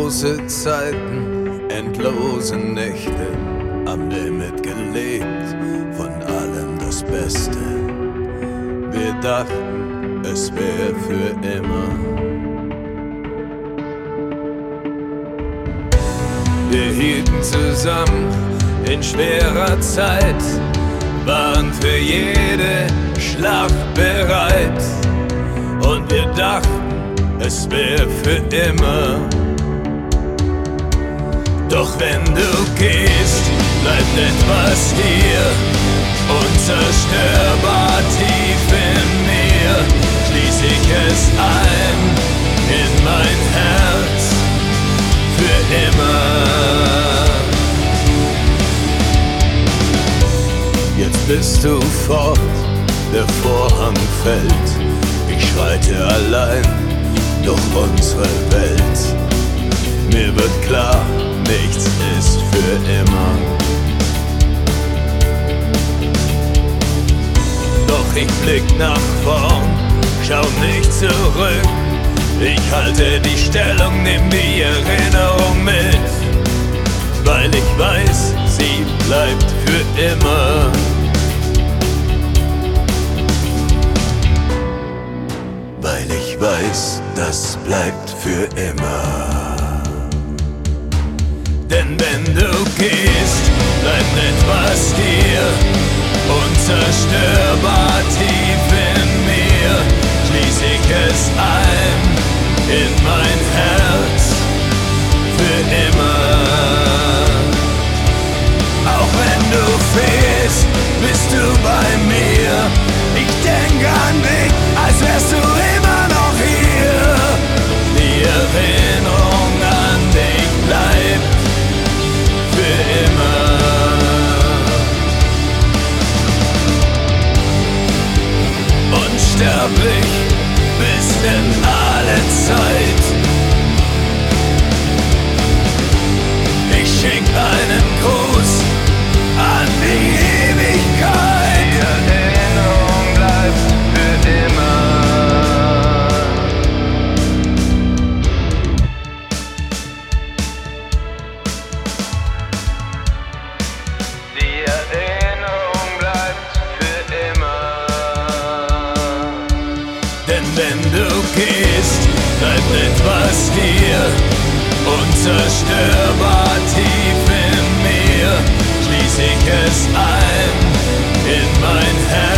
Endlose Zeiten, endlose Nächte, am Limit gelebt, von allem das Beste. Wir dachten, es wäre für immer. Wir hielten zusammen in schwerer Zeit, waren für jede Schlacht bereit. Und wir dachten, es wäre für immer. Doch wenn du gehst, bleibt etwas hier, unzerstörbar tief in mir. Schließ ich es ein in mein Herz, für immer. Jetzt bist du fort, der Vorhang fällt. Ich schreite allein durch unsere Welt. Mir wird klar, nichts ist für immer. Doch ich blick nach vorn, schau nicht zurück. Ich halte die Stellung, nimm die Erinnerung mit, weil ich weiß, sie bleibt für immer. Weil ich weiß, das bleibt für immer. Denn wenn du gehst, bleibt etwas hier, unzerstörbar tief in mir. Schließ ich es ein in mein Herz, für immer. Auch wenn du fehlst, bist du bei mir. Ich denk an dich, als wärst du immer noch hier. Die Erinnerung an dich bleibt für immer. Unsterblich bis in alle Zeit. Ich schick einen Gruß an die Ewigkeit. Die Erinnerung bleibt für immer. Die Erinnerung bleibt für immer. Denn wenn du gehst, bleibt etwas hier, unzerstörbar tief in mir. Schließ ich es ein in mein Herz.